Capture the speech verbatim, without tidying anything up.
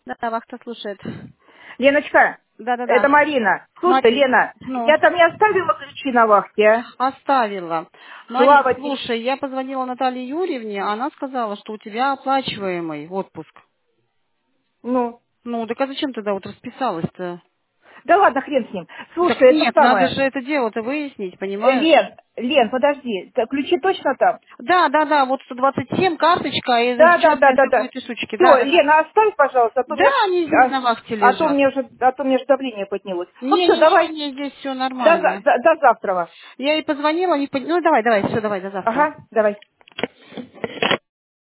Да, да, вахта слушает. Леночка, Да-да-да. это Марина. Слушай, Марин, Лена, ну, я там не оставила ключи на вахте, а? оставила. Марин, Слава тебе. слушай, я позвонила Наталье Юрьевне, она сказала, что у тебя оплачиваемый отпуск. Ну, Ну, так а зачем тогда вот расписалась-то? да ладно, хрен с ним. Так Слушай, это нет, надо самое. же это дело-то выяснить, Э, понимаешь? Лен, Лен, подожди, т- ключи точно там? Да, да, да, вот сто двадцать семь карточка, и Да, да, сейчас да, я да, сделаю да. эти штучки. Да, Все, да, да. Лена, оставь, пожалуйста, а то, Да, меня, они здесь а, на вахте а то лежат. мне уже, а то мне же давление поднялось. Ну все, давай, Не-не-не, здесь все до, за- нормально. до, до завтра. Я ей позвонила, не пон- ну давай, давай, все, давай, до завтра. Ага, давай.